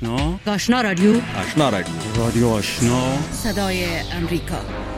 آشنا رادیو رادیو آشنا صدای امریکا.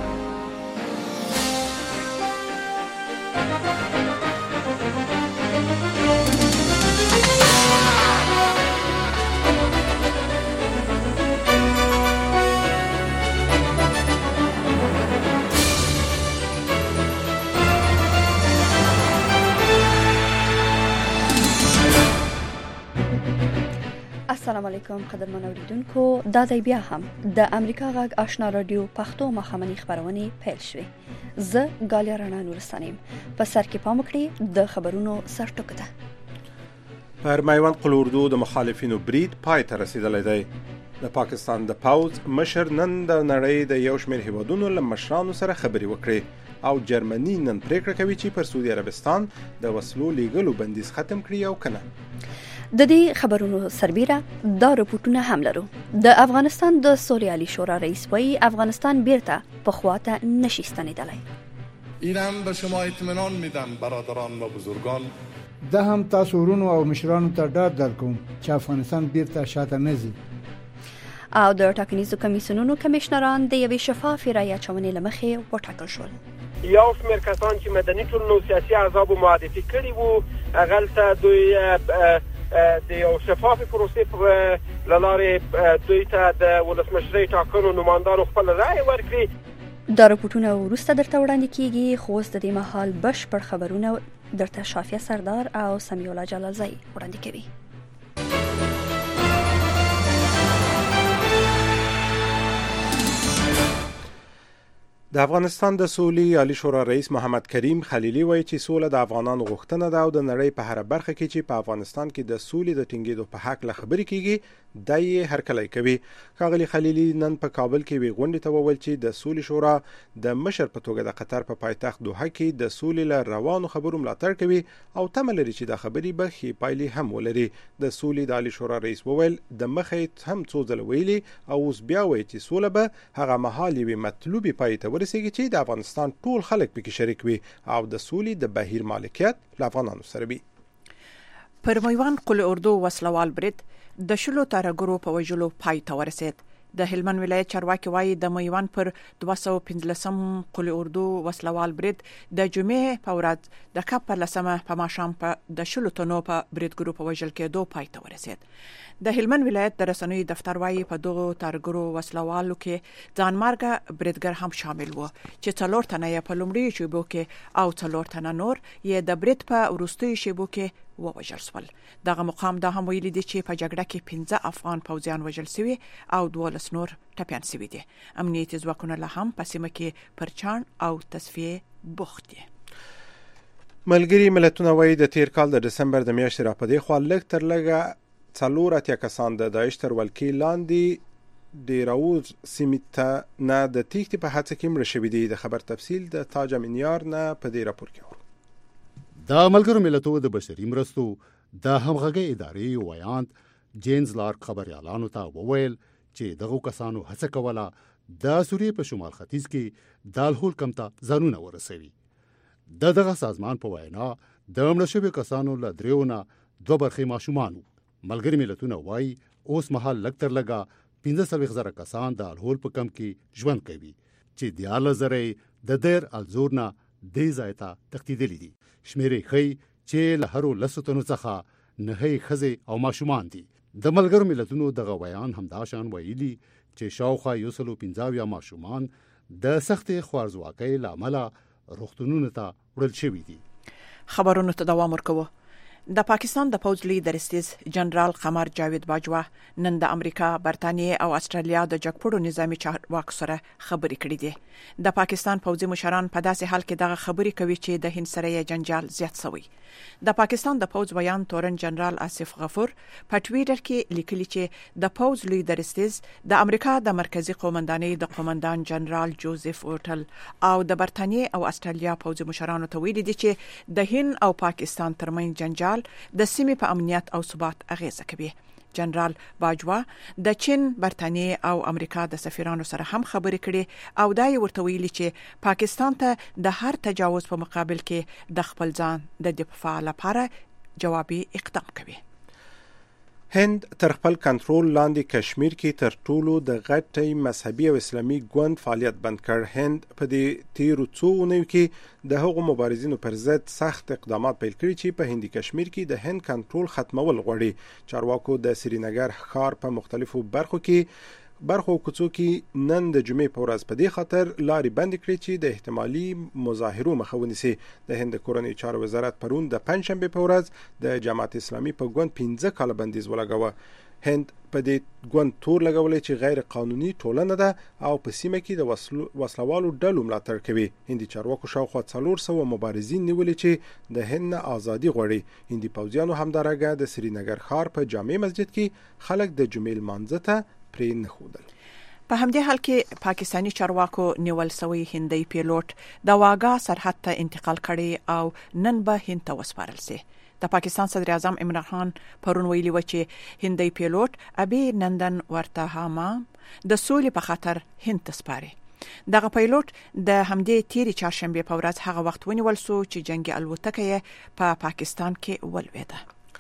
السلام علیکم قدرمن اوریدونکو، دا دی بیا هم د امریکا غږ آشنا رادیو پښتو مخامنی خبرونه پیل شوې. زه ګالیا رڼا نورستانیم. په سر کې پام وکړئ د خبرونو سرټکو ته. پر میوند قل اردو د مخالفینو برید پای ته رسیدلی دی. د پاکستان د پوځ مشر نن د نړۍ د یو شمېر هیوادونو له مشرانو سره خبرې وکړې او جرمني نن پریکړه کوي چې پر سعودي عربستان د وسلو لیږلو بندیز ختم کړي او کنه. د دې خبرونو سربیره دا رپورټونه هم لرو. د افغانستان د سولې عالی شورا رئیس وایي افغانستان بیرته په خواته نشي ستنېدلی. اینم به شما اطمینان میدم برادران و بزرگان. ده هم تاسو ورونو او مشرانو ته ډاډ درکوم چې افغانستان بیرته شاته نه ځي. او د ټاکنیزو کمیسیونونو کمیشنران د یوې شفافې رایې اچونې له مخې وټاکل شول. یو شمېر کسان چې مدني ټولنو سیاسي احزابو معرفي کړي وو هغلته دوی د یو شفافې پروسې په لارې دوی ته د ولسمشرۍ ټاکنو نمایندانو خپل رایې ورکړي. دا رپورټونه وروسته درته وړاندې کیږي، خو اوس د دې مهال بشپړ خبرونه درته شافیه سردار او سمیع الله جلالزی وړاندې کوي. د افغانستان د سولې عالی شورا رئیس محمد کریم خلیلي وایي چې سوله د افغانانو غوښتنه ده او د نړۍ په هر برخه کې چې په افغانستان کې د سولې د ټینګېدو په حق له خبرې کیږي دا یې هرکلی کوي. ښاغلي خلیلي نن په کابل کې وی غونډې ته وویل چې د سولې شورا د مشر په توګه د قطر په پایتخت دوحه کې د سولې له روانو خبرو ملاتړ کوي او تمه لري چې دا خبرې به ښې پایلې هم ولري. د سولې د عالی شورا رئیس وویل د مخې هم څو ځله ویلي او اوس بیا وایي چې سوله به هغه مهال یوې مطلوبې پای ته ورسیږي چې د افغانستان ټول خلک پکې شریک وي او د سولې د بهیر مالکیت له افغانانو سره وي. پر میوند قل اردو وسلوال برید د شلو ترهګرو په وژلو پای ته ورسید. د هلمند ولایت چارواکي وایي د میوند پر 215 قل اردو وسلوال برید د جمعې په ورځ د کپ په لسمه په ماښام په د شلو تنو په بریدګرو په وژل کېدو پای ته ورسید. د هلمند ولایت د رسنیو دفتر وایي په دغو ترهګرو وسلوالو کې ځانمرګه بریدګر هم شامل و چې 4 تنه یې په لومړیو شیبو کې او 4 تنه نور یې د برید په وروستیو شیبو کې ووژل شول. دغه مقام دا هم ویلي دی چې په جګړه کې 15 افغان پوځیان وژل شوي او 12 نور ټپیان شوي دي. امنیتي ځواکونه لا هم په سیمه کې پرچاڼ او تصفیه بوخت دي. ملګري ملتونه وایي د تیر کال د دسمبر د میاشتې راپدې خوا لږ تر لږه 4 کسان د داعش تر ولکې لاندې ډیراوز سیمې ته نه د تیښتې په هڅه کې مړه شوي دي. د خبر تفصیل د تاج امینیار نه په دې راپور کې ورو. د ملګرو ملتونو د بشري مرستو د همغږۍ ادارې ویاند جینز لارک خبريالانو ته وویل چې دغه کسانو هڅه کوله د سوریې په شمال ختیځ کې د الهول کم ته ځانونه ورسوي. دغه سازمان په وینا د مړه شویو کسانو له 3 نه 2 برخې ماشومان. ملګري ملتونه وایي اوس مهال لږ تر لږه 15,000 کسان د الهول په کم کې ژوند کوي چې 14,000 د دیر الزور نه دې ځای ته تښتېدلي دي. شمیرې ښیي چې له هرو 10 تنو څخه 9 ښځې او ماشومان دي. د ملګرو ملتونو دغه بیان همدا شان ویلي چې شاوخوا 150 ماشومان د سختې خوارځواکۍ له امله روغتونونو ته وړل شوي دي. خبرونو ته دوام ورکوو. د پاکستان د پوځ لیډر استیز جنرال قمر جاوید باجوا نن د امریکا، برتانیې او استرالیا د جګپړو نظامی چارواکو سره خبرې کړې دي. د پاکستان پوځي مشران په داسې حال کې دغه خبرې کوي چې د هند سره یې جنجال زیات شوی. د پاکستان د پوځ بیان تورن جنرال آصف غفور په ټویټر کې لیکلي چې د پوځ لیډر استیز د امریکا د مرکزی قومندانۍ د قومندان جنرال جوزف اورټل او د برتانیې او استرالیا پوځي مشرانو ته ویلي دي چې د هند او پاکستان ترمنځ جنجال د سیمې په امنیت او ثبات اغیزه کوي. جنرال باجوا د چین، برتانیې او امریکا د سفیرانو سره هم خبرې کړي او دا یې ورته ویلي چې پاکستان ته د هر تجاوز په مقابل کې د خپل ځان د دفاع لپاره جوابي اقدام کوي. هند تر خپل کنټرول لاندې کشمیر کې تر ټولو د غټي مذهبي او اسلامي ګوند فعالیت بند کړ. هند په دې تیرو څو اونیو کې د هغو مبارزینو پر ضد سخت اقدامات پیل کړي چې په هندي کشمیر کې د هند کنټرول ختمول غواړي. چارواکو د سرینګر ښار په مختلفو برخو کوڅو کې نن د جمعې په ورځ په دې خاطر لارې بند کړې چې د احتمالي مظاهرو مخه ونیسي. د هند کورنۍ چارو وزارت پرون د پنځشنبه په ورځ د جماعت اسلامي په ګوند 15 کاله بندیز ولګاوه. هند په دې ګوند تور لګولې چې غیر قانوني ټولنه ده او په سیمه کې د وسلوالو ډلو ملاتړ کوي. هندي چارواکو شاوخوا 400 مبارزین نیولې چې د هند ازادي غواړي. هندي پوځیانو همدارنګه د سرینګر ښار په جامع مسجد کې خلک د جمعې لمانځه ته پرې نه ښودل. په همدې حال کې پاکستانی چارواکو نیول شوی هندي پیلوټ د واګا سرحد ته انتقال کړي او نن به هند ته وسپارل شي. د پاکستان صدر اعظم عمران خان پرون ویلي و چې هندي پیلوټ ابي نندن ورتهاما د سولې په خاطر هند ته سپاري. دغه پیلوټ د همدې تیری چهارشنبه په ورځ هغه وخت ونیول شو چې جنگي الوتکه په پاکستان کې ولوېده.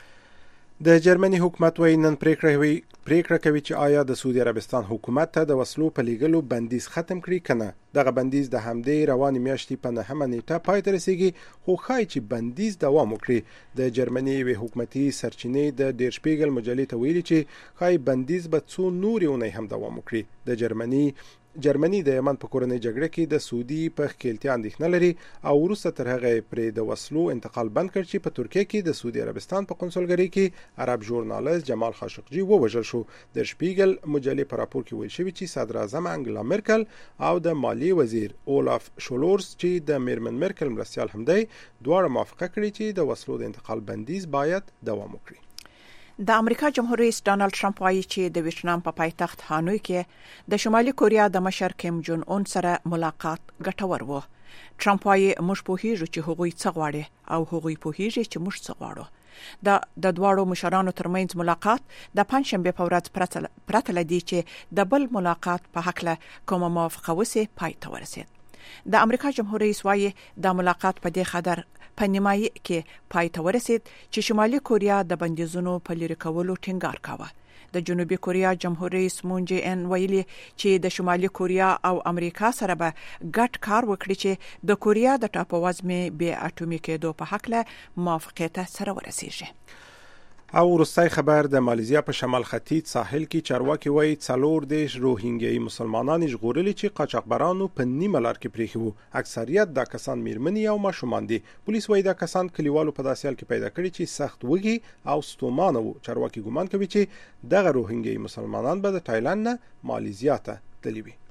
د جرمني حکومت وایي نن پریکړه کوي چې آیا د سعودي عربستان حکومت ته د وسلو په لیږلو بندیز ختم کړي کنه. دغه بندیز د همدې روانې میاشتې په 9 نیټه پای ته رسیږي خو ښایي چې بندیز دوام وکړي. د جرمني یوې حکومتي سرچینې د ډیر شپیګل مجلې ته ویلي چې ښایي بندیز به څو نورې اونۍ هم دوام وکړي. د جرمني د یمن په کورنۍ جګړه کې د سعودي په ښکیلتیا اندېښنه لري او وروسته تر هغه پرې د وسلو انتقال بند کړ چې په ترکیه کې د سعودي عربستان په قونسلګرۍ کې عرب ژورنالیست جمال خاشقجي ووژل شو. د شپیګل مجلې په راپور کې ویل شوی چې صدر اعظم انګلا مرکل او د مالیې وزیر اولاف شولورز چې د میرمن مرکل مرستیال هم دی دواړه موافقه کړې چې د وسلو د انتقال بندیز باید دوام وکړي. د امریکا جمهور رئیس ډانلډ ټرمپ وایي چې د ویتنام په پایتخت هانوی کې د شمالي کوریا د مشر کیم جون اون سره ملاقات ګټور و. ټرمپ وایي موږ پوهیږو چې هغوی څه غواړي او هغوی پوهیږي چې موږ څه غواړو. د دواړو مشرانو ترمنځ ملاقات د پنځشنبه په ورځ پرته لدی چې د بل ملاقات په حق له کومه موافقه وسی پای ته ورسید. د امریکا جمهور رئیس وایي د ملاقات په دې خاطر په نیمایي کې پای ته ورسید چې شمالي کوریا د بندیزونو په لرې کولو ټینګار کاوه. د جنوبي کوریا جمهور رئیس مون جې ان ویلي چې د شمالي کوریا او امریکا سره به ګډ کار وکړي چې د کوریا د ټاپووزمې بې اټومي کېدو په حق له موافقت سره ورسیږي. او وروستای خبر د مالیزیا په شمال ختیځ ساحل کې چارواکي وایي 4 روهینګیایي مسلمانان ژغورلي چې قاچاقبرانو په نیمه لار کې پریښي وو. اکثریت دا کسان میرمنې او ماشومان دي. پولیس وایي دا کسان کلیوالو په داسې حال کې پیدا کړي چې سخت وږي او ستومانه وو. چارواکي ګمان کوي چې دغه روهینګیایي مسلمانان به د تایلند نه مالیزیا ته تللي وي.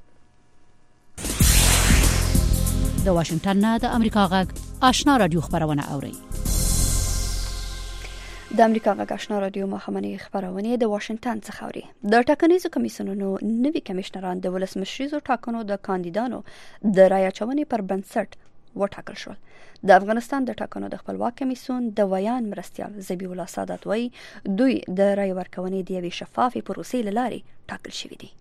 د واشنگټن نه د امریکا غږ آشنا رادیو خبرونه اوري. د امریکا غږ آشنا رادیو مخامنی خبرونه د واشنگټن څخه اوري. د ټاکنیزو کمیسیونونو نوي کمشنران د ولسمشریزو ټاکنو د کاندیدانو د رای اچونې پر بنسټ وټاکل شول. د افغانستان د ټاکنو د خپلواک کمیسیون د ویان مرستیال ذبیح الله سادات وایي دوی د رای ورکونې د یوې شفافې پروسې لارې ټاکل شوي دي.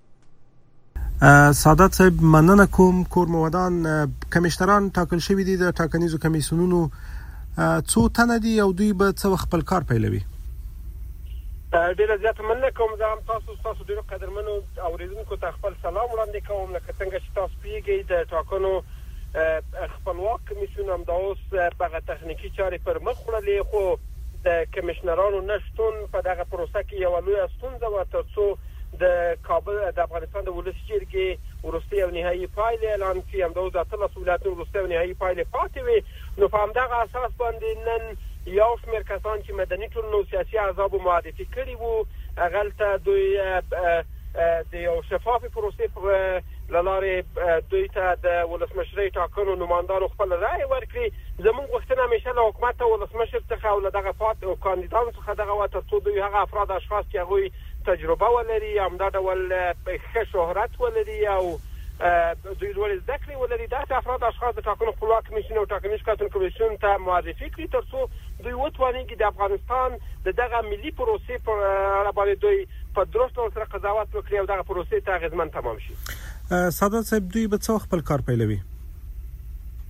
سادات صاحب مننه کوم. کور مودان کمشنران ټاکل شوي دي د ټاکنیزو کمیسیونونو څو تنه دي او دوی به څه خپل کار پیلوي؟ ډیره زیاته مننه کوم. زه هم تاسو ډیرو قدرمنو اوریدونکو ته خپل سلام وړاندې کوم. لکه څنګه چې تاسو پیږئ د ټاکنو خپلواک کمیسیون هم د اوس هغه تخنیکی چارې پر مخ وړلې خو د کمشنرانو نشټون په دغه پروسه کې یو لوی ستونزه و ترڅو د کابل د افغانستان د ولسي جرګې وروستي او نهایي پایلې اعلان کړي. همداوس د 13 ولایتونو وروستي او نهایي پایلې پاتې وي. نو په همدغه اساس باندې نن یو شمېر کسان چې مدني ټولنو سیاسي احزابو معرفي کړي وو هغلته دوی د یو شفافې پروسې له لارې دوی ته د ولسمشرۍ ټاکنو نمایندانو خپل رای ورکړي. زموږ غوښتنه همیشه له حکومت او ولسمشر څخه او له دغه پاتې کاندیدانو څخه دغه وه ترڅو دوی هغه افراد اشخاص چې هغوی تجربه ولري همدا ډول ښه شهرت ولري او دوی لوړې زده کړې ولري داسې افراد اشخاص د ټاکنو خپلواک کمیسیون او ټاکنیز کمیسیون ته معرفي کړي ترڅو دوی وتوانېږي د افغانستان د دغه ملي پروسې په اړه باندې دوی په درست ډول سره قضاوت وکړي او دغه پروسې ته اغېزمن تمام شي. سادات صاحب دوی به څه خپل کار پیلوي؟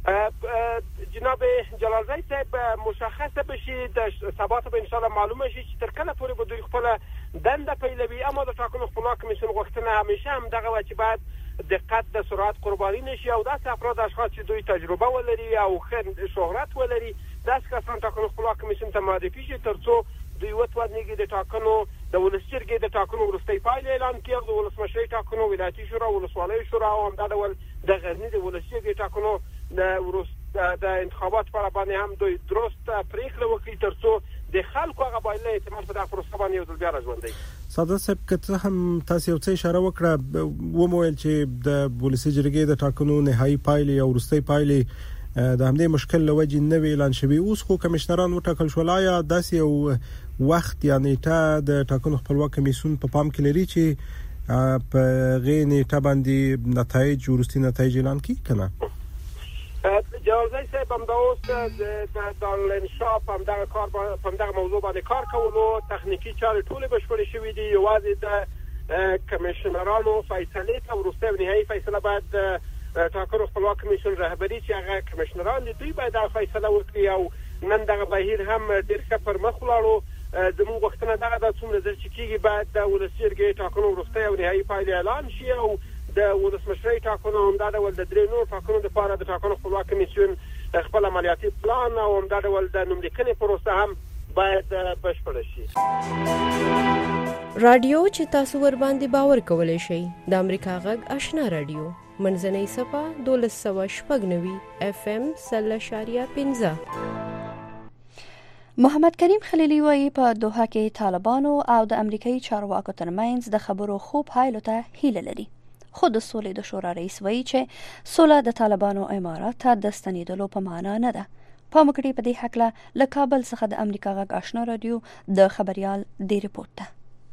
جناب جلالزی صاحب مشخصه بشي د ثبات به ان شاء الله معلومه شي چې تر کله پورې به دوی خپل دنده پیلوي. اما د ټاکنو خپلواک کمیسیون غوښتنه همیشه هم دغه و چې باید دقت د سرعت قرباني نشي او داسې افراد اشخاص چې دوی تجربه ولري او شهرت ولري داسې کسان ټاکنو خپلواک کمیسیون ته معرفي شي ترڅو دوی وتوانیږي د ټاکنو د ولس جرګې د ټاکنو وروستۍ پایلې اعلان کړي او د ولسمشرۍ ټاکنو ولایتي شورا ولسوالیو شورا او همدا ډول د غزني د ولس جرګې ټاکنو د انتخابات پر باندې هم دوی درست پریکړه وکړي ترڅو د خلکو هغه باید اعتماد په دغه پروسه باندې یو ځل بیا راځوندي. ساده صاحب که هم تاسو یو څه اشاره وکړه ومویل چې د ولسي جرګې د ټاکنو نهایی پایلې او وروستۍ پایلې د همدې مشکل لوجې نوې اعلان شوی. اوس خو کمشنران وټاکل شول. آیا داسې یو وخت یا نیټه د ټاکنو خپلواک کمیسیون په پام کې لري چې په غي نیټه باندې نتایج وروستي نتایج اعلان کړي کنه؟ جلالزی صاحب هم دا اوس د دارالانشاء په همدغه کار په همدغه موضوع باندې کار کولو تخنیکی چارې ټولې بشپړې شوې دي. یوازې د کمشنرانو فیصله ته وروستۍ او نهایي فیصله باید ټاکنو خپلواک کمیسیون رهبری چې هغه کمشنران دي دوی باید دا فیصله وکړي او نن دغه بهیر هم ډېر ښه پر مخ ولاړو. زموږ غوښتنه دغه ده څومره ژر چې کېږي باید د ولس جرګې ټاکنو وروستۍ او نهایي پایلې اعلان شي او د ولسمشرۍ ټاکنو همدا ډول د درې نور ټاکنو لپاره د ټاکنو خپلواک کمیسیون خپل عملیاتي پلان او همدا ډول د نوملیکنې پروسه هم باید بشپړه شي. رادیو چې تاسو ور باندې باور کولای شئ د امریکا غږ آشنا رادیو منځنۍ صفه 1290 FM 0.15. محمد کریم خلیلی وایي په دوحه کې طالبانو او د امریکایي چارواکو ترمنځ د خبرو خوب حایلو ته هیله لري. خود سولې د شورا رئیس وایي چې سوله د طالبانو امارات ته د ستنېدلو په معنا نه ده. پام وکړئ په دې هکله له کابل څخه د امریکا غږ آشنا رادیو د خبريال دی رپورت ته.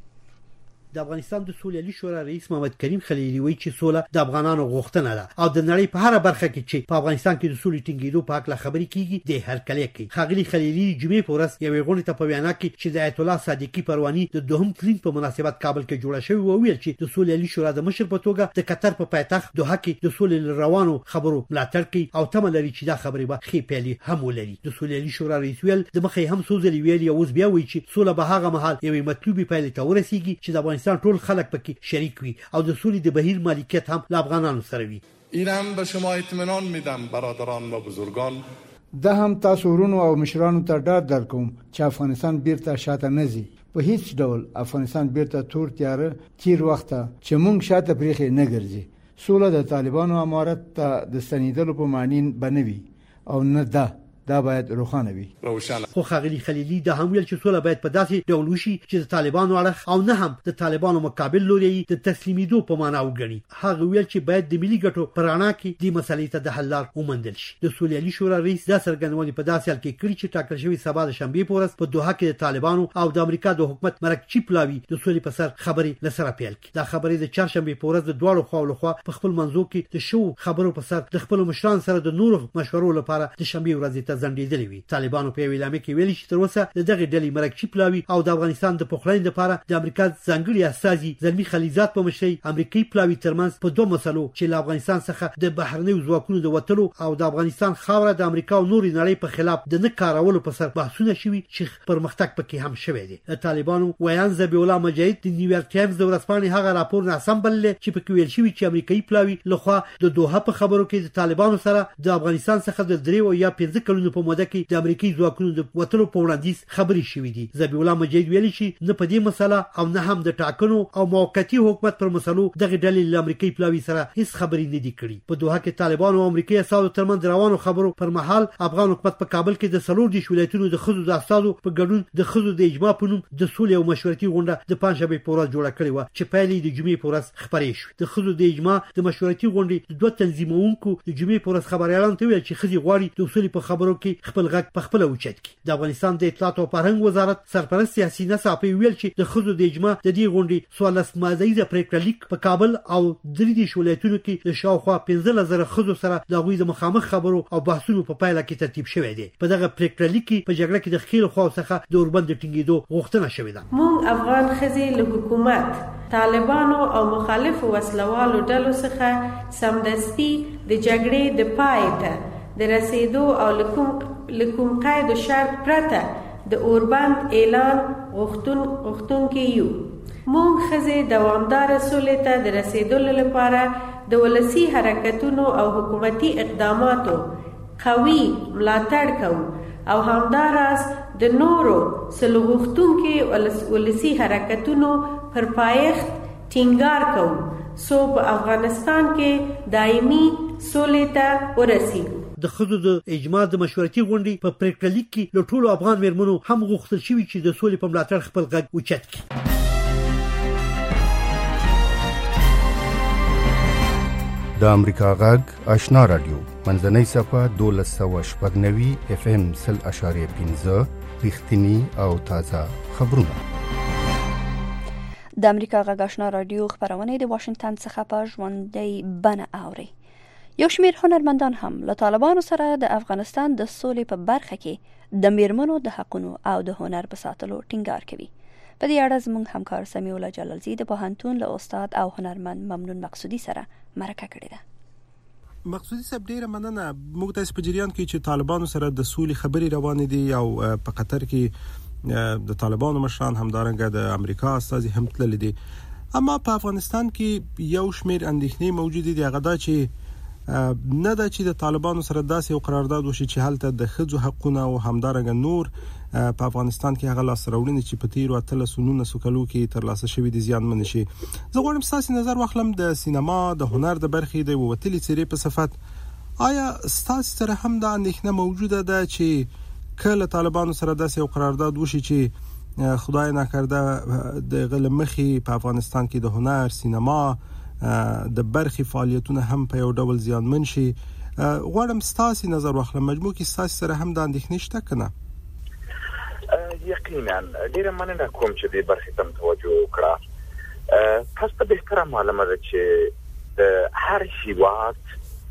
د افغانستان د سولې شورا رئیس محمد کریم خلیلی وایي چې سوله د افغانانو غوښتنه ده او د نړۍ په هر برخه کې چې په افغانستان کې د سولې ټینګېدو په اړه خبرې کیږي د هر کله کوي. خاغلی خلیلی جمعې په ورځ یو غونډه ته په وینا کې چې د آیت الله صادقی پروانی د دوهم تلین په مناسبت کابل کې جوړه شوې و ویل چې د سولې شورا د مشر په توګه د قطر په پایتخت دوحه کې د سولې روانو خبرو ملاتړ کوي او تمه لري چې دا خبرې به خې پیلي هم ولري. د سولې شورا رئیس ویل د مخې هم سوزلي ویل اوس بیا وایي چې سوله به هغه مهال یوې مطلوبې پایلې ته ورسیږي چې د افغانستان ټول خلک کې شریک وي او د سولې د بهیر مالکیت هم له افغانانو سره وي. اینم به شما اطمینان میدم برادران و بزرگان. ده هم تاسو ورونو او مشرانو ته ډاډ درکوم چې افغانستان بیرته شاته نه ځي. په هیڅ ډول افغانستان بیرته تور تیاره تیر وخت چې مونږ شاته پریخي نه ګرځي. سوله د طالبانو امارت ته د ستنېدلو په معنی بنوي او نه ده. دا باید روښانه وي. خو خاغلی خلیلی دا هم ویل چې سوله باید په داسې ډول وشي چې د طالبانو اړخ او نه هم د طالبانو مقابل لوري د تسلیمیدو په معنا وګڼي. هغه ویل چې باید د ملي ګټو پرانا کې د مسلې ته د حل لار ومندل شي. د سولې شورا رئیس دا څرګندونه په داسې حال کې کړی چې ټاکل شوی سبا د شنبه په ورځ په دوحه کې د طالبانو او د امریکا د حکومت مرکچی پلاوی د سولې په سر خبرې لسره پیل کړي. دا خبرې د چهارشنبه په ورځ د دوړو خوا په خپل منځو کې د شو خبرو په سر د خپل مشران سره د نورو مشورو لپاره د شنبه ورځ ته ځنډېدلې وي. طالبانو په ویلامه کې ویلي چې تر اوسه دغه ډلې مرکچی پلاوی او د افغانستان د پخلاین لپاره د امریکا ځانګړي استازي زلمی خلیزات په مشرۍ امریکایي پلاوی ترمنځ په دوه مسلو چې له افغانستان څخه د بهرنیو ځواکونو د وټلو او د افغانستان خاوره د امریکا او نورې نړۍ په خلاف د نه کارولو په سر بحثونه شوي چې پرمختګ پکې هم شوی دی. طالبانو ویان ذبیح الله مجاهد د نیویارک ټایمز د ورځپاڼې هغه راپور ناسم بللی چې پکې ویل شوی چې امریکایي پلاوی لخوا د دوحه په خبرو کې د طالبانو سره د افغانستان څخه د 3 یا 15 کلونو په موده کې د امریکایي ځواکونو د وټلو په وړاندیز خبرې شوې دي. ذبیح الله مجاهد ویلي چې نه په دې مسله او نه هم د ټاکنو او موقتی حکومت پر مسلو دغه ډلې له امریکایي پلاوی سره هیڅ خبرې نه دي کړې. په دوحه کې طالبانو او امریکایي اساسو ترمنځ روانو خبرو پر مهال افغان حکومت په کابل کې د 3 ولایتونو د خزو د اساسو په ګډون د خزو د اجماع په نوم د سولې او مشورتي غونډه د پنځشنبه په ورځ جوړه کړې و چې پایلې د جمعې په ورځ خبرې شوې. د خزو د اجماع د مشورتي غونډې د دوه تنظیمونکو د جمعې په ورځ خبريالان ته ویل چې خزي غواړي د اصول په خبرو کې خپل غږ په خپل اوچت کړي. د افغانستان د اطلاعات او فرهنګ وزارت سرپرست حسینه صافی ویل چې د خزو د اجماع د دې غونډې 14 ماده پریکړه لیک په کابل او 3 ولایتونو کې د شاوخوا 15000 خزو سره د غوي د مخامخ خبرو او بحثونو په پایله کې ترتیب شوی دی. په دغه پریکړه لیک کې په جګړه کې د خیل خو څخه د اوربند ټینګېدو غوښتنه شوې ده. موږ افغان خزي له حکومت طالبانو او مخالف وسلوالو ډلو څخه سمدستي د جګړې د پای ته د رسیدو او لکوم قید و شرط پرته د اوربند اعلان غوښتونکي یو. موږ ښځې دوامداره سولې ته د رسیدلو لپاره د ولسي حرکتونو او حکومتي اقداماتو قوي ملاتړ کوو او همداراز د نورو سلو غوښتونکي ولسي حرکتونو پر پایښت ټینګار کوو څو په افغانستان کې دایمي سولې ته ورسیږو. د ښځو د اجماع د مشورتي غونډې په پریکړه لیک کې له ټولو افغان میرمنو هم غوښتل شوي چې د سولې په ملاتړ خپل غږ اوچت کړي. د امریکا غږ آشنا رادیو منځنۍ صفه 1290 FM 0.15 رښتینی او تازه خبرونه. د امریکا غږ آشنا رادیو خبرونه د واشنگټن څخه په ژوندۍ بڼه اوري. یو شمېر هنرمندان هم له طالبانو سره د افغانستان د سولې په برخه کې د میرمنو د حقونو او د هنر په ساتلو ټینګار کوي. په دې اړه زموږ همکار سمیع الله جلالزی د پوهنتون له استاد او هنرمند ممنون مقصودی سره مرکه کړې ده. مقصودی صاحب ډیره مننه. موږ تاسو په جریان کې چې طالبانو سره د سولې خبرې روانې دي او په قطر کې د طالبانو مشران همدارنګه د امریکا استازي هم تللي دي، اما په افغانستان کې یو شمېر اندېښنې موجود دي. هغه دا چې نه دا چې د طالبانو سره داسې یو قرارداد وشي چې هلته د ښځو حقونه او همدارنګه نور په افغانستان کې هغه لاسته راوړنې چې په تیرو 13 کلو کې ترلاسه شوي دي زیانمن شي. زه غواړم ستاسو نظر واخلم د سینما د هنر د برخې د وتلې څیرې په صفت. آیا ستاسو سره هم دا اندېښنه موجوده ده چې کله طالبانو سره داسې یو قرارداد وشي چې خدای نکرده د غلمخي په افغانستان کې د هنر سینما د برخي فعالیتونه هم په یو ډول زیانمن شي؟ غواړم ستاسو نظر واخلم. مجموع کې ستاسو سره هم د اندېښنې شته کنه؟ یقینا ډیره مننه کوم چې دې برخې ته توجه وکړه. تاسو ته بهتره معلومه ده چې د هر هیواد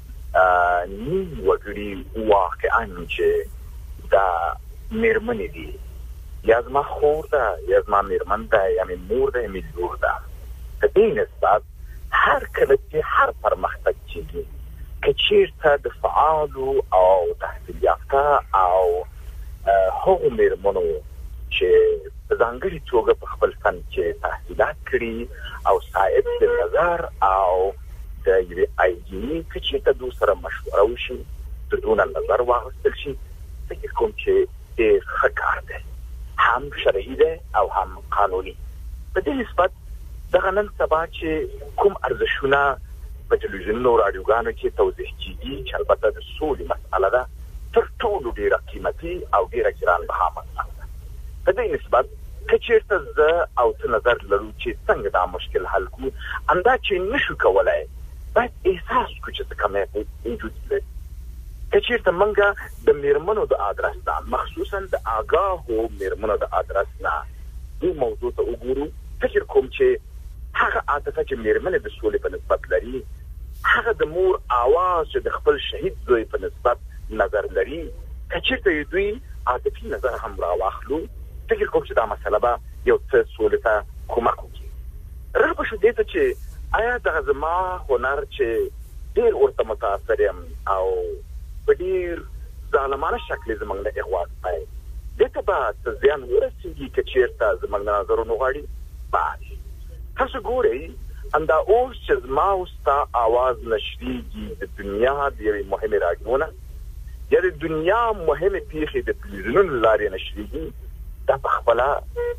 نیم وګړي واقعا چې دا میرمنې دي، یا زما خور ده یا زما میرمن ده یا مې مور ده یا مې لور ده. په دې نسبت هر کله چې هر پرمختګ کېږي که چیرته د فعالو او تحصیل یافته او هغو میرمنو چې په ځانګړې توګه په خپل فن کې تحصیلات کړي او صاحب د نظر او د یوې آیډیې که چیرته دوی سره مشوره وشي د دوی نه نظر واخیستل شي، فکر کوم چې ډېر ښه کار دی، هم شرعي دی او هم قانوني. په دې نسبت دغه نن سبا چې کوم ارزښتونه په تلویزیونونو او راډیوګانو کې توضیح کیږي چې البته د سولې مسأله ده، تر ټولو ډېره قیمتي او ډېره ګرانبها مسأله ده. په دې نسبت که چېرته زه او ته نظر لرو چې څنګه دا مشکل حل کړو، همدا چې نشو کولی باید احساس کړو چې څه کمی وجود لري. که چېرته موږ د میرمنو د ادرس نه، مخصوصا د آګاهو میرمنو د ادرس نه دې موضوع ته وګورو، فکر کوم چې هغه عاطفه چې میرمنې د سولې په نسبت لري، هغه د مور آواز چې د خپل شهید زوی په نسبت نظر لري، که چېرته دوی عاطفي نظر هم راواخلو، فکر کوم چې دا مسله به یو څه سولې ته کومک وکړي. رغ به شو دې ته چې آیا دغه زما هنر چې ډېر ورته متاثر یم او په ډېر ظالمانه شکل زموږ نه اغوا کوي، دې ته به څه زیان ورسېږي که چېرته زموږ نه نظرونه غواړي؟ باید تاسو ګورئ همدا اوس چې زما او ستا آواز نشریږي د دنیا د یوې مهمې راډیو نه یا د دنیا مهمې پیښې د تلویزیونونو له لارې نشریږي، دا په خپله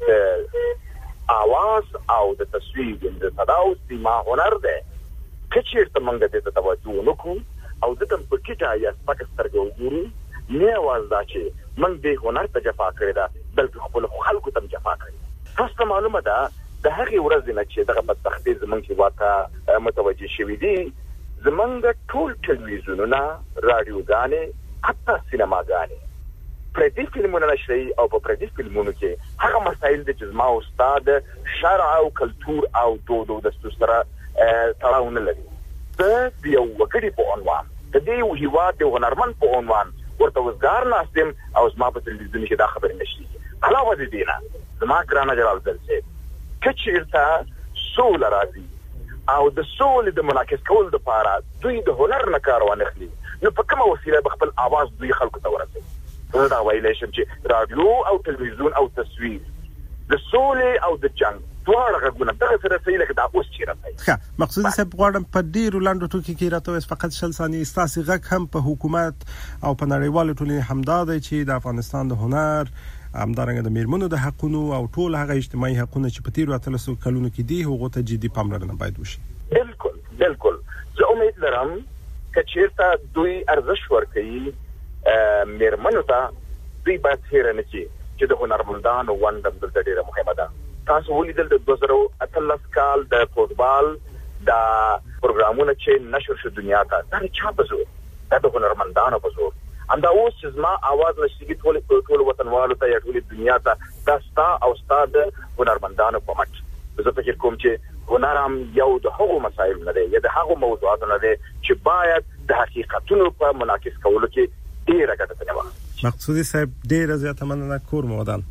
د آواز او د تصویر د صدا او سیما هنر دی. که چېرته موږ دې ته توجه ونه کړو او دې ته په کټه یا سپکه سترګه وګورو، نه یوازې دا چې موږ دې هنر ته جفا کړې ده، بلکې خپلو خلکو ته هم جفا کړې. تاسو ته معلومه ده د هغې ورځې نه چې دغه بدبختي زموږ هېواد ته متوجه شوي دي، زموږ ټول ټلویزیونونه، راډیوګانې، حتی سینماګانې پردي فلمونه نشروي او په پردي فلمونو کې هغه مسایل دي چې زما او ستا د شرع او کلتور او دود او دستور سره تړاو نه لري. زه د یو وګړي په عنوان، د دې هېواد د هنرمند په عنوان ورته وزګار ناست یم او زما په تلویزیون کې دا خبرې نشریږي. علاوه د دې نه زما ګرانه جلال ذل صاحب، که چېرته سوله راځي او د سولې د منعکس کولو دپاره دوی د هنر نه کار وانخلي، نو په کومه وسیله به خپل आवाज دوی خلکو ته ورسوي دا ویلای شم چې رادیو او تلویزیون او تصویر د سولې او د جنگ دواړه غوونه دغه سره سي لکه دا اوس چې راځي. ښه مقصود صاحب غواړم په ډیرو لاندو ټکو کې راته فقط شل ثانیې ستاسو غږ هم په حکومت او په نړیوالو ټولنې همدا دی چې د افغانستان د هنر همدارنګه د میرمنو د حقوقو او ټول هغه اجتماعي حقوقونه چې په تیرو اتلسو کلونو کې دي هغه ته جدي پاملرنه باید وشي. بالکل زه امید لرم چې چیرته دوی ارزش ورکړي میرمنو ته دوی باید هیر نه شي چې د هنرمندانو وندم د ډیره مهمه ده. تاسو ولیدل د 2018 کال د فوټبال د پروګرامونو چې نشر شو دنیا ته دا چا په زور د هنرمندانو په زور اندا اوس چې زما आवाज نشي ټول وطنوالو ته یا ټول دنیا ته دا ستا او ستا د هنرمندانو په مټ زه فکر کوم چې هنر هم یو د هغو مسایل نه دی یا د هغو موضوعاتو نه دی چې باید د حقیقتونو په منعکس کولو کې ډیره ګټه ترې مقصودی صاحب ډیره زیاته مننه کور مودان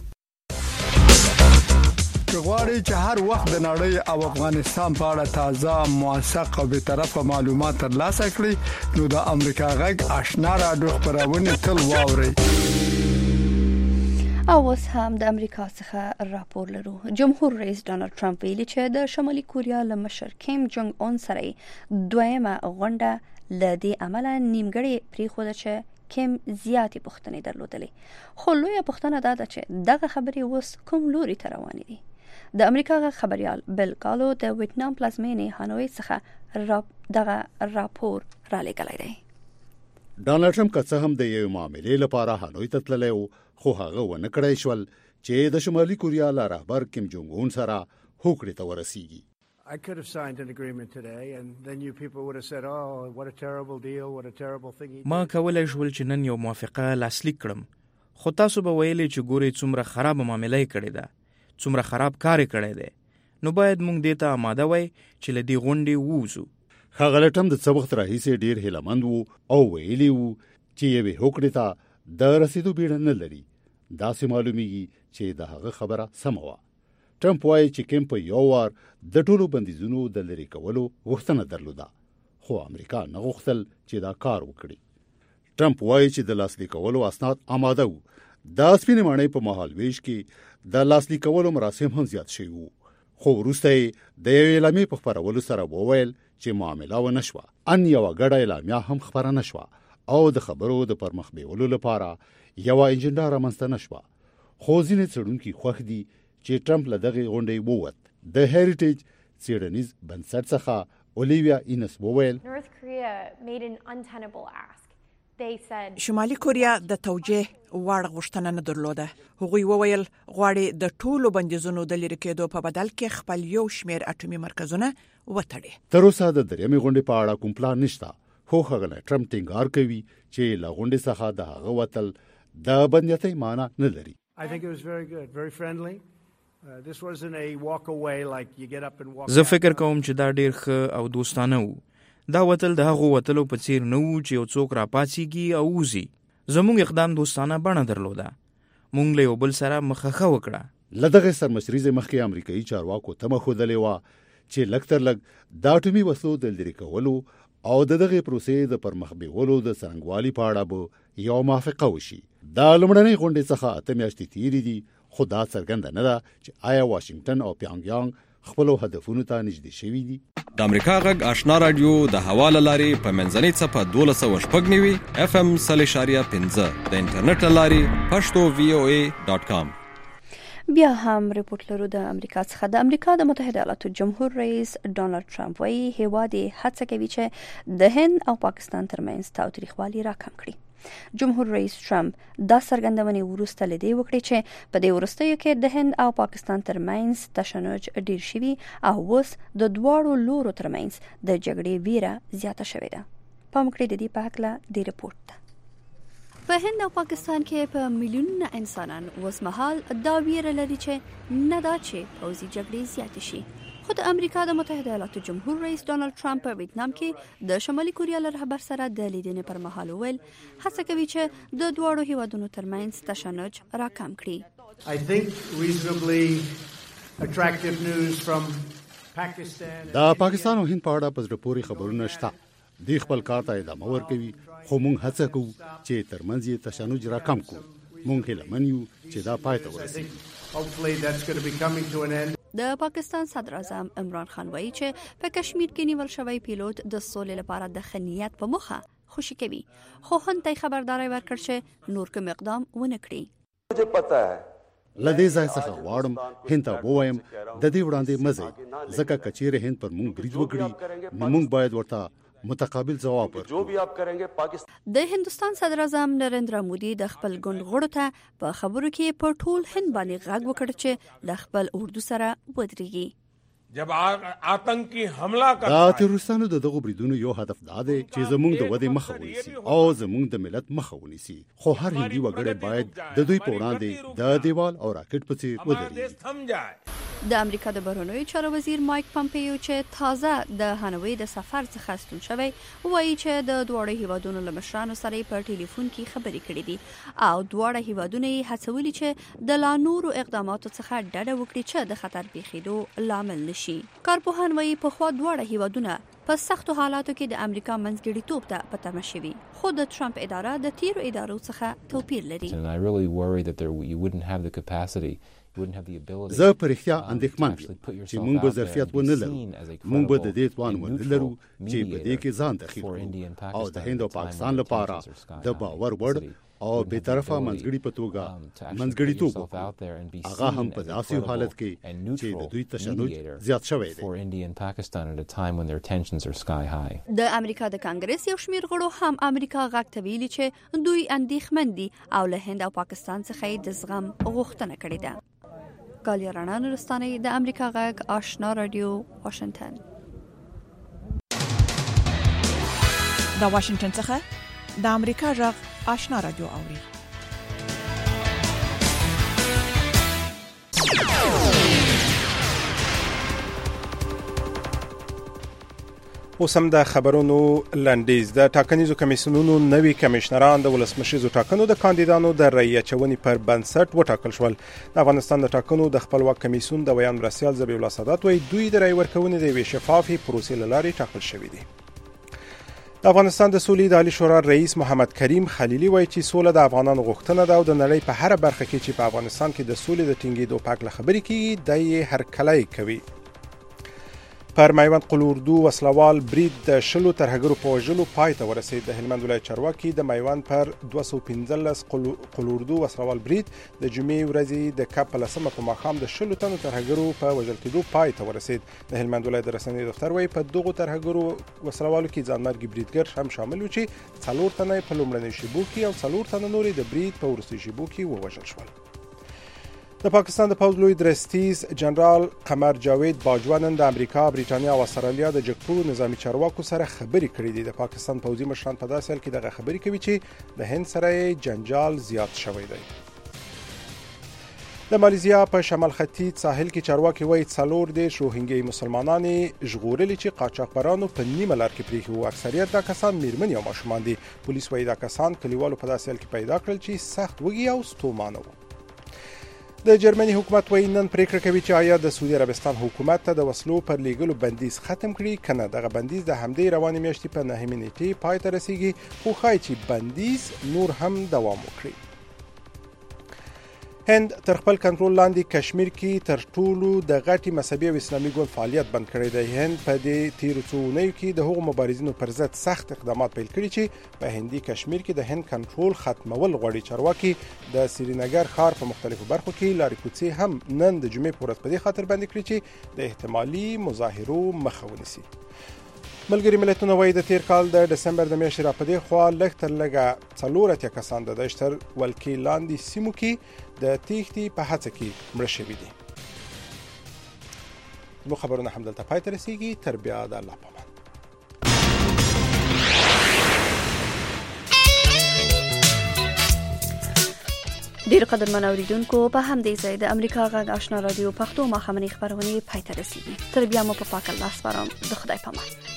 غواړي چې هر وخت د نړۍ او افغانستان په اړه تازه موثق او به طرفه معلومات ترلاسه کړئ نو د امریکا غږ آشنا رادیو خبرونه تل واورئ. او اوس هم د امریکا څخه راپور لرو. جمهور رئیس ډانلډ ټرمپ ویلي چې د شمالي کوریا له مشر کیم جونګ اون سره دویمه غونډه لدی عمله نیمګړی پریخوده چې کیم زیاتې پوښتنې درلودلې خو لویه پوښتنه دا ده چې دغه خبرې اوس کوم لوري ته روانې دي. د امریکا غږ خبريال بل کالو د ویتنام پلازمینې هانوي څخه دغه راپور را لګلای دی. ډانلډ ټرمپ که څه هم د یو معاملې لپاره هانوي ته تللی و خو هغه ونه کړی شول چې د شمالي کوریا له رهبر کیم جونګ اون سره هوکړې ته ورسیږي. I could have signed an agreement today and then you people would have said, oh, what a terrible deal, what a terrible thing. ما کولای شول چې نن یو موافقه لاسلیک کړم خو تاسو به ویلې چې ګوري څومره خراب معاملې کړې ده څومره خراب کار کړی دی نو باید موږ دې ته آماده وای چې لدی غونډې ووزو. ښاغلی ټرمپ د څه وخت راهیسې ډیر هیلهمند وو او ویلي وو چې یوې هوکړې ته د رسیدو بیړه نه لري. داسې معلومیږي چې د هغه خبره سمه وه. ټرمپ وایي چې کیم په یو وار د ټولو بندیزونو د لرې کولو غوښتنه درلوده خو امریکا نه غوښتل چې دا کار وکړي. ټرمپ وایي چې د لاسلیک کولو اسناد آماده وو. د سپینې ماڼۍ په مهالویش کې د لاسلیک کولو مراسم هم زیات شوي وو خو وروسته د یوې اعلامیې په خپرولو سره وویل چې معامله ونه شوه. ان یوه ګډه اعلامیه هم خپره نه شوه او د خبرو د پرمخ بیولو لپاره یوه اجنډا رامنځته نه شوه. خو ځینې څېړونکي خوښ دي چې ټرمپ له دغې غونډې ووت. د هریټیج څېړنیز بنسټ څخه اولیویا اینس وویل شمالي کوریا د توجیه وړ غوښتنه نه درلوده. هغوی وویل غواړي د ټولو بندیزونو د لرې کېدو په بدل کې خپل یو شمېر اټومي مرکزونه وتړي. تر اوسه د درېیمې غونډې په اړه کوم پلان نشته خو ښاغلی ټرمپ ټینګار کوي چې له غونډې څخه د هغه وتل د بدنیتۍ معنی نه لري. I think it was very good, very friendly. This wasn't a walk away like you get up and walk. زه فکر کوم چې دا ډیر ښه او دوستانه وو. دا وتل د هغو وتلو په څیر نه وو چې یو څوک راپاڅیږي او وځي. زموږ اقدام دوستانه بڼه درلوده. موږ له یو بل سره مخه وکړه. له دغه سرمشریزې مخکې امریکایي چارواکو تمه ښودلې وه چې لږ تر لږ د اټومي وسلو د لرې کولو او د دغې پروسې د پرمخ بیولو د څرنګوالي په اړه به یو موافقه وشي. دا لومړنۍ غونډې څخه 8 میاشتې تېرې دي خو دا څرګنده نه ده چې آیا واشنگټن او پیانګیانګ خپلو هدفونو ته نږدې شوي دي. د امریکا غږ آشنا رادیو د حواله لارې په منځنۍ څپه 1290 FM 0.5 د انټرنیټ لارې پښتو voa.com. بیا هم ریپورت لرو د امریکا څخه. د امریکا د متحده ایالاتو جمهور رئیس ډانلډ ټرمپ وايي هیواد هڅه کوي چې د هند او پاکستان ترمنځ تاوتریخوالي راکم کړي. جمهور رئیس ټرمپ دا څرګندونې وروسته لیدي وکړي چې په دې وروستیو کې د هند او پاکستان ترمنځ تشنج ډیر شوی او اوس د دواړو لورو ترمنځ د جګړې ویره زیاته شوې ده. پام وکړئ د دې په هکله د ریپورت ته. په هند او پاکستان کې په میلیونونه انسانان اوسمهال دا ویره لري چې نه دا چې پوځي جګړې زیاتې شي. خو د امریکا د متحده ایالاتو جمهور رئیس ډانلډ ټرمپ په ویتنام کې د شمالي کوریا له رهبر سره د لیدنې پر مهال ویل هڅه کوي چې د دواړو هیوادونو ترمنځ تشنج راکم کړي. I think reasonably attractive news from Pakistan. د پاکستان او هند په اړه په زړه پورې خبرونه شته دی خپل کار ته ادامه ورکوي خو موږ هڅه کوو چې ترمنځ یې تشنج راکم کړو موږ هیله من یو چې دا پای ته ورسیږي. د پاکستان صدر اعظم عمران خان وایي چې په کشمیر کې نیول شوی پیلوټ د سولې لپاره د خنیت په مخه خوشی کوي خو هند ته خبرداري ورکړ چې نور کوم اقدام ونه کړي. مجھے پتا ہے لدې ځای څخه واړم هند ته ووایم د دې وړاندې مزه ځکه کچېره هند پر موږ برید وکړي نو موږ باید ورته متقابل جواب ورکړو. د هندستان صدر اعظم نریندرا مودي د خپل ګوند غړو ته په خبرو کې په ټول هند باندې غږ وکړ چې د خپل اردو سره ودرېږي. جب آتنکی حمله کا دا تروریستانو دغه بریدونو یو هدف دا دی چې زموږ د ودې مخه ونیسي او زموږ د ملت مخه ونیسي خو هر هندي وګړی باید د دوی په وړاندې د دیوال او راکټ په څیر ودرېږي. د امریکا د بهرنیو چارو وزیر مایک پامپیو چې تازه د هانوي د سفر څخه ستون شوی وایي چې د دوه هیوادونو له مشرانو سره په ټلیفون کې خبرې کړې دي او دوه هیوادونه یې هڅولي چې د لا نورو اقداماتو څخه ډډه وکړي چې د خطر پیښېدو لامل نشي. کارپوهان وایي په خوا دوه هیوادونه په سختو حالاتو کې د امریکا منځګړیتوب ته په تمه شوي خو د ټرمپ اداره د تیرو ادارو څخه توپیر لري. زه په رښتیا اندېښمن یم چې موږ به ظرفیت ونه لرو موږ به د دې توان ونه لرو چې په دې کې ځان دخیل کړو او د هند او پاکستان لپاره د باور وړ او به طرفه منځګړي په توګه منځګړیتوب وکړو هغه هم په داسې حالت کې چې د دوی تشنج زیات شوی دی. د امریکا د کانګرس یو شمېر غړو هم امریکا غږ ته ویلي چې دوی اندېښمن دي او له هند او پاکستان څخه د زغم غوښتنه کړې ده. ګالیا رڼا نورستاني د امریکا غږ آشنا رادیو واشنگټن. د واشنگټن څخه د امریکا غږ آشنا رادیو اوري. اوس هم د خبرونو لنډیز. د ټاکنیزو کمیسیونونو نوي کمشنران د ولسمشریزو ټاکنو د کاندیدانو د رأی اچونې پر بنسټ وټاکل شول. د افغانستان د ټاکنو د خپلواک کمیسیون د ویان مرستیال ذبیح الله سادات وایي دوی د رأی ورکونې د یوې شفافې پروسې له لارې ټاکل شوي دي. د افغانستان د سولې د عالی شورا رئیس محمد کریم خلیلی وایي چې سوله د افغانانو غوښتنه ده او د نړۍ په هر برخه کې چې په افغانستان کې د سولې د ټینګېدو په اړه خبرې کیږي د یې هرکلی کوي. پر میوند قلوردو وسلوال برید د شلو ترهګرو په وژلو پای ته ورسید. د هلمند ولایت چارواکي د میوند پر 215 قلوردو وسلوال برید د جمعې ورځې د کاپ په 10 په ماښام د شلو تنو ترهګرو په وژل کېدو پای ته ورسید. د هلمند ولایت رسنۍ دفتر وایي په دغو ترهګرو وسلوالو کې ځانمرګي بریدګر هم شامل و چې 4 تنه په لومړنۍ شیبو کې او 4 تنه نورې د برید په وروستۍ شیبو کې ووژل شول. د پاکستان د پوځ لوی درستیز جنرال قمر جاوید باجوا نن د امریکا، بریټانیا او استرالیا د جګپورو نظامی چارواکو سره خبرې کړې دي. د پاکستان پوځي مشران په داسې حال کې دغه خبرې کوي چې د هند سره جنجال زیات شوی دی. د مالیزیا په شمال ختیځ ساحل کې چارواکي وایي 4 روهینګي مسلمانان ژغورلي چې قاچاقبرانو په نیمه لار کې پریښي وو. اکثریت دا کسان میرمنې او ماشومان دي. پولیس وایي دا کسان کلیوالو په داسې حال کې پیدا کړل چې سخت وږي او ستومانه وو. د جرمني حکومت وایي نن پریکړه کوي چې آیا د سعودي عربستان حکومت ته د وسلو پر لیږلو بندیز ختم کړي کنه. دغه بندیز د همدې روانې میاشتې په 9 نیټې پای ته رسیږي خو ښایي چې بندیز نور هم دوام وکړي. هند تر خپل کنټرول لاندې کشمیر کې تر ټولو د غټي مذهبي او اسلامي ګوند فعالیت بند کړی دی. هند په دې تیر څو اونیو کې د هغو مبارزینو پر ضد سخت اقدامات پیل کړي چې په هندي کشمیر کې د هند کنټرول ختمول غواړي. چارواکي د سرینګر ښار په مختلفو برخو کې لارې کوڅې هم نن د جمعې په ورځ په دې خاطر بند کړي چې د احتمالي مظاهرو مخه ونیسي. ملګري ملتونه وایي د تیر کال د دسمبر د میاشتې راپدې خوا لږ تر لږه 4 کسان د دشتر ولکې لاندې سیمو کې د تیښتې په هڅه کې مړه شوي دي. نو خبرونه همدلته پای ته رسیږي. تر بیا د الله په امان. ډیر قدرمن اوریدونکو په همدې ځای د امریکا غږ آشنا رادیو پښتو ماښامنۍ خبرونه پای ته رسیدي. تر بیا مو په پاک الله سپارم. د خدای په امان.